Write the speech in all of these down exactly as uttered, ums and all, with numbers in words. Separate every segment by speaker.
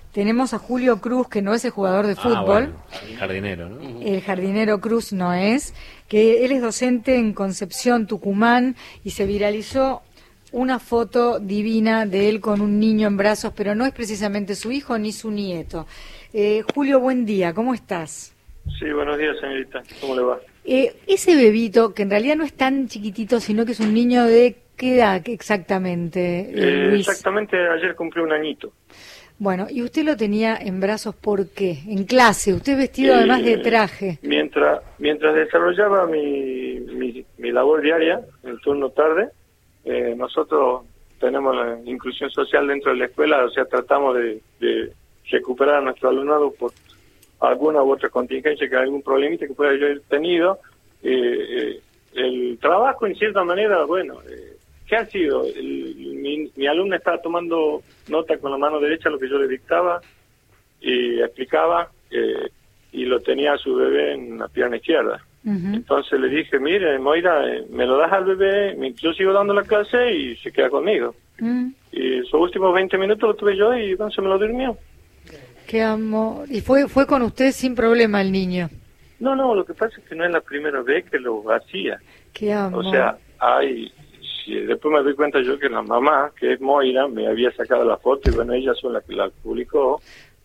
Speaker 1: tenemos a Julio Cruz, que no es el jugador de fútbol.
Speaker 2: Ah, bueno, el jardinero, ¿no?
Speaker 1: El jardinero Cruz no es, que él es docente en Concepción, Tucumán, y se viralizó una foto divina de él con un niño en brazos, pero no es precisamente su hijo ni su nieto. Eh, Julio, buen día, ¿cómo estás?
Speaker 3: Sí, buenos días, señorita. ¿Cómo le va?
Speaker 1: Eh, ese bebito, que en realidad no es tan chiquitito, sino que es un niño de ¿qué edad exactamente,
Speaker 3: eh,
Speaker 1: Luis?
Speaker 3: Exactamente, ayer cumplió un añito.
Speaker 1: Bueno, y usted lo tenía en brazos, ¿por qué? En clase, usted vestido
Speaker 3: Eh,
Speaker 1: además de traje.
Speaker 3: Mientras mientras desarrollaba mi, mi, mi labor diaria, el turno tarde, eh, nosotros tenemos la inclusión social dentro de la escuela, o sea, tratamos de, de recuperar a nuestro alumnado por alguna u otra contingencia, que algún problemita que pueda haber tenido. Eh, eh, el trabajo, en cierta manera, bueno, eh, ¿qué ha sido? El, mi, mi alumna estaba tomando nota con la mano derecha, lo que yo le dictaba y explicaba, eh, y lo tenía a su bebé en la pierna izquierda. Uh-huh. Entonces le dije, mire, Moira, eh, me lo das al bebé, yo sigo dando la clase y se queda conmigo. Uh-huh. Y esos últimos veinte minutos lo tuve yo y bueno, se me lo durmió.
Speaker 1: Qué amor. ¿Y fue fue con usted sin problema el niño?
Speaker 3: No, no, lo que pasa es que no es la primera vez que lo hacía.
Speaker 1: Qué amor.
Speaker 3: O sea, hay... Sí, después me doy cuenta yo que la mamá, que es Moira, me había sacado la foto y bueno, ella son la que la publicó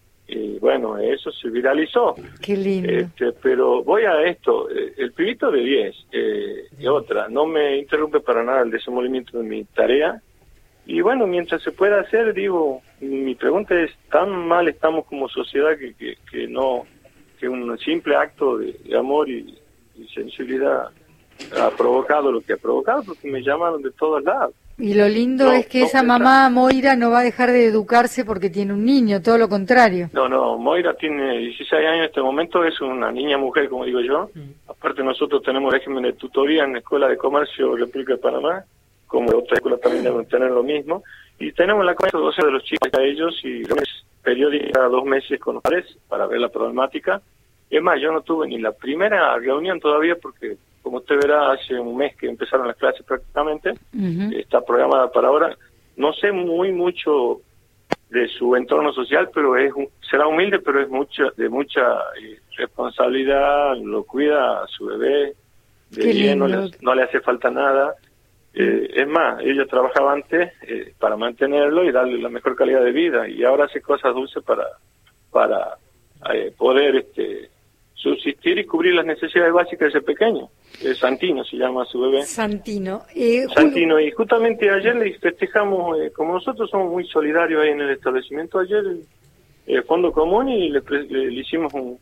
Speaker 3: y bueno, eso se viralizó.
Speaker 1: Qué lindo.
Speaker 3: Este, pero voy a esto, el pibito de diez, eh, y otra, no me interrumpe para nada el desenvolvimiento de mi tarea y bueno, mientras se pueda hacer, digo, mi pregunta es, ¿tan mal estamos como sociedad que, que, que no, que un simple acto de, de amor y, y sensibilidad ha provocado lo que ha provocado? Porque me llaman de todos lados.
Speaker 1: Y lo lindo
Speaker 3: no,
Speaker 1: es que
Speaker 3: no
Speaker 1: esa
Speaker 3: pensar.
Speaker 1: mamá Moira no va a dejar de educarse porque tiene un niño, todo lo contrario.
Speaker 3: No, no, Moira tiene dieciséis años en este momento, es una niña mujer, como digo yo. Mm. Aparte nosotros tenemos régimen de tutoría en la Escuela de Comercio República de Panamá, como otras escuelas también deben tener lo mismo. Y tenemos la cuenta doce de los chicos a ellos y periódica dos meses con los padres para ver la problemática. Es más, yo no tuve ni la primera reunión todavía porque, como usted verá, hace un mes que empezaron las clases prácticamente, uh-huh. Está programada para ahora. No sé muy mucho de su entorno social, pero es será humilde, pero es mucha de mucha eh, responsabilidad, lo cuida a su bebé, de bien, no le, no le hace falta nada. Eh, es más, ella trabajaba antes eh, para mantenerlo y darle la mejor calidad de vida, y ahora hace cosas dulces para, para eh, poder... este subsistir y cubrir las necesidades básicas de ese pequeño. Eh, Santino se llama su bebé.
Speaker 1: Santino. Eh,
Speaker 3: Santino, y justamente ayer le festejamos, eh, como nosotros somos muy solidarios ahí en el establecimiento, ayer el, el Fondo Común y le, le, le hicimos un,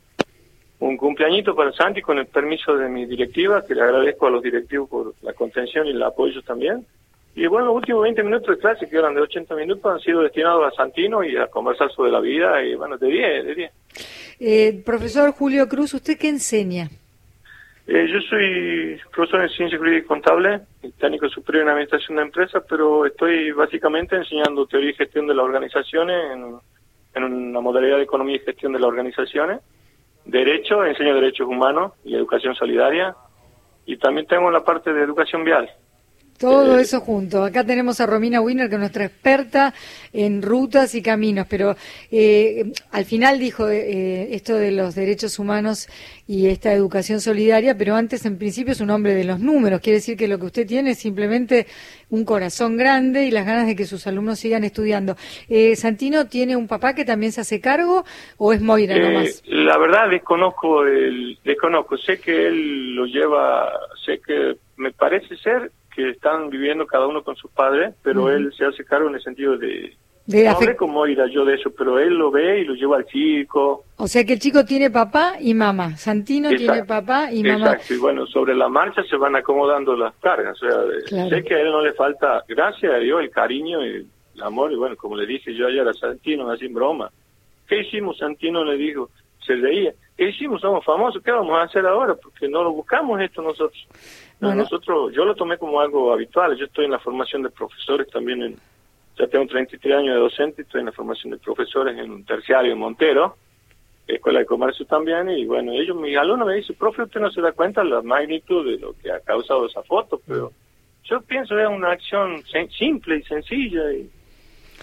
Speaker 3: un cumpleañito para Santi con el permiso de mi directiva, que le agradezco a los directivos por la contención y el apoyo también. Y bueno, los últimos veinte minutos de clase, que eran de ochenta minutos, han sido destinados a Santino y a conversar sobre la vida, y bueno, de diez, de diez.
Speaker 1: Eh, profesor Julio Cruz, ¿usted qué enseña?
Speaker 3: Eh, yo soy profesor en Ciencia Jurídica y Contable, técnico superior en Administración de Empresas, pero estoy básicamente enseñando Teoría y Gestión de las Organizaciones en, en una modalidad de Economía y Gestión de las Organizaciones, Derecho, enseño Derechos Humanos y Educación Solidaria, y también tengo la parte de Educación Vial.
Speaker 1: Todo eso junto. Acá tenemos a Romina Wiener, que es nuestra experta en rutas y caminos, pero eh, al final dijo eh, esto de los derechos humanos y esta educación solidaria, pero antes en principio es un hombre de los números. Quiere decir que lo que usted tiene es simplemente un corazón grande y las ganas de que sus alumnos sigan estudiando. Eh, ¿Santino tiene un papá que también se hace cargo o es Moira
Speaker 3: eh,
Speaker 1: nomás?
Speaker 3: La verdad desconozco, el, desconozco. Sé que él lo lleva, sé que me parece ser que están viviendo cada uno con sus padres, pero uh-huh. Él se hace cargo en el sentido de... de no hablé con Moira yo de eso, pero él lo ve y lo lleva al circo.
Speaker 1: O sea que el chico tiene papá y mamá. Santino Exacto. Tiene papá y mamá.
Speaker 3: Exacto, y bueno, sobre la marcha se van acomodando las cargas. O sea, claro. Sé que a él no le falta, gracias a Dios, el cariño y el amor. Y bueno, como le dije yo ayer a Santino, así en broma. ¿Qué hicimos? Santino le dijo, se reía. ¿Qué hicimos? Somos famosos. ¿Qué vamos a hacer ahora? Porque no lo buscamos esto nosotros. Bueno. Nosotros, yo lo tomé como algo habitual. Yo estoy en la formación de profesores también. En, ya tengo treinta y tres años de docente. Estoy en la formación de profesores en un terciario en Montero, Escuela de Comercio también. Y bueno, ellos, mis alumnos me dicen, profe, usted no se da cuenta de la magnitud de lo que ha causado esa foto. Pero yo pienso que es una acción simple y sencilla. Y,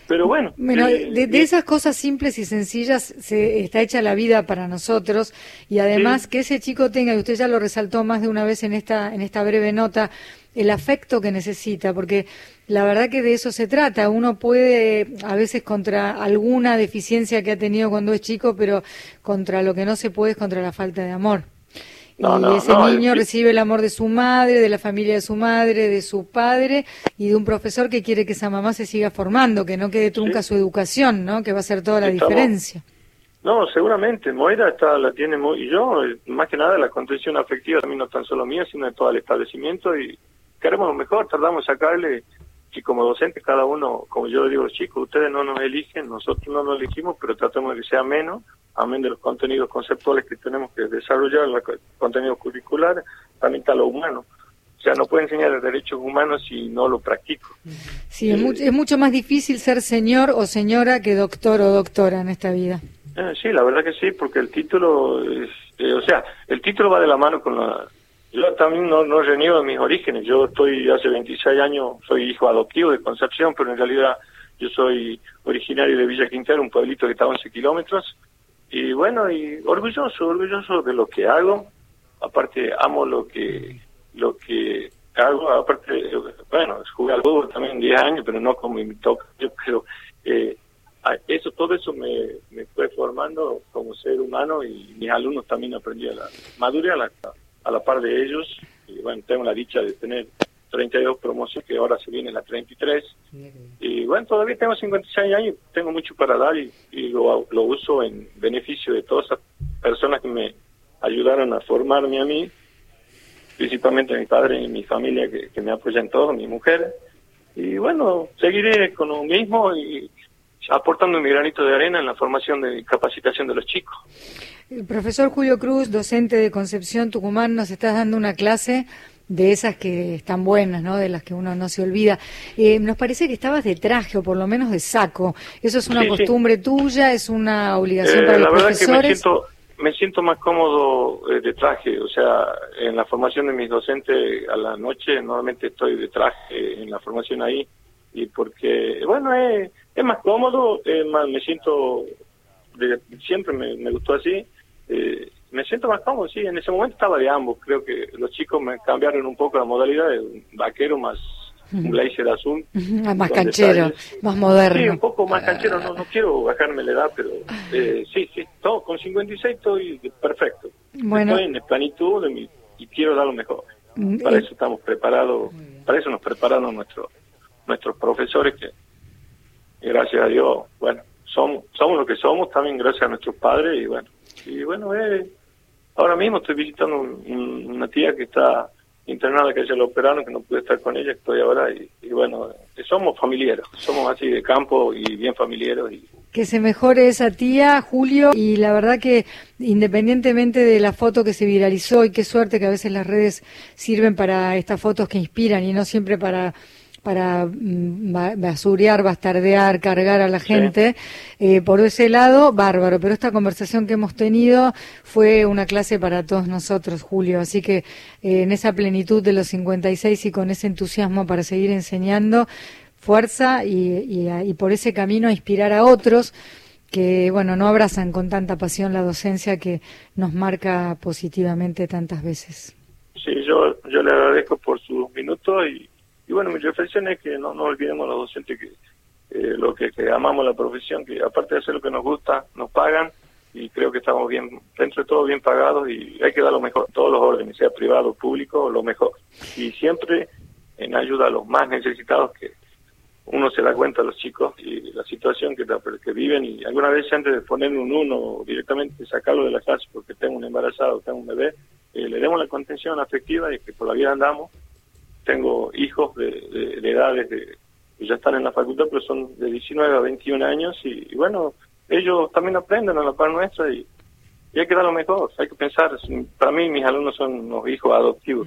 Speaker 3: Pero bueno.
Speaker 1: Bueno,
Speaker 3: eh,
Speaker 1: de, de esas cosas simples y sencillas se está hecha la vida para nosotros, y además sí. que ese chico tenga, y usted ya lo resaltó más de una vez en esta, en esta breve nota, el afecto que necesita, porque la verdad que de eso se trata. Uno puede, a veces contra alguna deficiencia que ha tenido cuando es chico, pero contra lo que no se puede es contra la falta de amor. No, y no, ese no, niño el... recibe el amor de su madre, de la familia de su madre, de su padre y de un profesor que quiere que esa mamá se siga formando, que no quede trunca sí. su educación, ¿no? Que va a hacer toda la Estamos... diferencia.
Speaker 3: No, seguramente. Moira está, la tiene muy... Y yo, más que nada, la contención afectiva también no tan solo mía, sino de todo el establecimiento, y queremos lo mejor, tardamos en sacarle, y como docentes cada uno, como yo le digo a los chicos, ustedes no nos eligen, nosotros no nos elegimos, pero tratamos de que sea menos, amén de los contenidos conceptuales que tenemos que desarrollar, los contenidos curriculares, también está lo humano. O sea, no puedo enseñar derechos humanos si no lo practico.
Speaker 1: Sí, eh, es, mucho, es mucho más difícil ser señor o señora que doctor o doctora en esta vida.
Speaker 3: Eh, sí, la verdad que sí, porque el título, es, eh, o sea, el título va de la mano con la... Yo también no, no reniego de mis orígenes. Yo estoy hace veintiséis años, soy hijo adoptivo de Concepción, pero en realidad yo soy originario de Villa Quintero, un pueblito que está a once kilómetros. Y bueno, y orgulloso, orgulloso de lo que hago. Aparte, amo lo que lo que hago. Aparte, bueno, jugué al fútbol también diez años, pero no como me toca. Yo creo, eh, eso, todo eso me, me fue formando como ser humano, y mis alumnos también aprendí a la madurez a la, a la par de ellos. Y bueno, tengo la dicha de tener treinta y dos promociones, que ahora se viene la treinta y tres. Y bueno, todavía tengo cincuenta y seis años, tengo mucho para dar, y, y lo, lo uso en beneficio de todas esas personas que me ayudaron a formarme a mí, principalmente mi padre y mi familia, que, que me apoyan todo, mi mujer. Y bueno, seguiré con lo mismo y aportando mi granito de arena en la formación de capacitación de los chicos.
Speaker 1: El profesor Julio Cruz, docente de Concepción, Tucumán, nos estás dando una clase de esas que están buenas, ¿no? De las que uno no se olvida. Eh, nos parece que estabas de traje, o por lo menos de saco. ¿Eso es una sí, costumbre sí. tuya? ¿Es una obligación eh, para los profesores?
Speaker 3: La verdad que me siento, me siento más cómodo eh, de traje. O sea, en la formación de mis docentes a la noche, normalmente estoy de traje en la formación ahí. Y porque, bueno, es, es más cómodo, es más, me siento, de, siempre me, me gustó así. Eh, me siento más cómodo, sí, en ese momento estaba de ambos. Creo que los chicos me cambiaron un poco la modalidad de un vaquero más un blazer azul.
Speaker 1: Más canchero, detalles. Más moderno.
Speaker 3: Sí, un poco más canchero, no no quiero bajarme la edad, pero eh, sí, sí, todo, con cincuenta y seis estoy perfecto.
Speaker 1: Bueno.
Speaker 3: Estoy en plenitud de mi, y quiero dar lo mejor. Para eso estamos preparados, para eso nos prepararon nuestros nuestros profesores, que gracias a Dios, bueno, somos somos lo que somos, también gracias a nuestros padres. Y bueno, y bueno, eh, ahora mismo estoy visitando un, un, una tía que está internada, que ella la operaron, que no pude estar con ella, estoy ahora, y, y bueno, eh, somos familiares, somos así de campo y bien familiares. Y...
Speaker 1: Que se mejore esa tía, Julio, y la verdad que independientemente de la foto que se viralizó, y qué suerte que a veces las redes sirven para estas fotos que inspiran y no siempre para... para basurear, bastardear, cargar a la gente, sí. eh, por ese lado, bárbaro, pero esta conversación que hemos tenido fue una clase para todos nosotros, Julio, así que eh, en esa plenitud de los cincuenta y seis y con ese entusiasmo para seguir enseñando, fuerza y, y, y por ese camino a inspirar a otros que, bueno, no abrazan con tanta pasión la docencia que nos marca positivamente tantas veces.
Speaker 3: Sí, yo, yo le agradezco por sus minutos y Y bueno, mi reflexión es que no, no olvidemos a los docentes que eh, lo que, que amamos la profesión, que aparte de hacer lo que nos gusta, nos pagan, y creo que estamos bien, dentro de todo bien pagados, y hay que dar lo mejor, todos los órdenes, sea privado o público, lo mejor. Y siempre en ayuda a los más necesitados, que uno se da cuenta a los chicos y la situación que, que viven, y alguna vez antes de ponerle un uno directamente sacarlo de la clase porque tengo un embarazado, tengo un bebé, eh, le demos la contención afectiva y que por la vida andamos. Tengo hijos de, de, de edades de, que ya están en la facultad, pero son de diecinueve a veintiún años, y, y bueno, ellos también aprenden a la par nuestra, y, y hay que dar lo mejor, hay que pensar. Para mí mis alumnos son los hijos adoptivos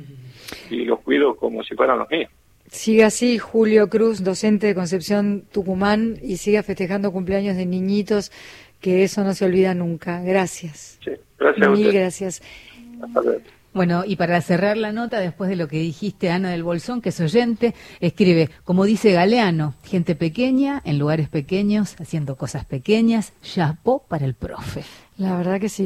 Speaker 3: y los cuido como si fueran los míos.
Speaker 1: Siga así, Julio Cruz, docente de Concepción, Tucumán, y siga festejando cumpleaños de niñitos, que eso no se olvida nunca. Gracias.
Speaker 3: Sí, gracias a usted.
Speaker 1: Mil gracias.
Speaker 3: Hasta luego.
Speaker 4: Bueno, y para cerrar la nota, después de lo que dijiste, Ana del Bolsón, que es oyente, escribe, como dice Galeano, gente pequeña, en lugares pequeños, haciendo cosas pequeñas, chapó para el profe.
Speaker 1: La verdad que sí.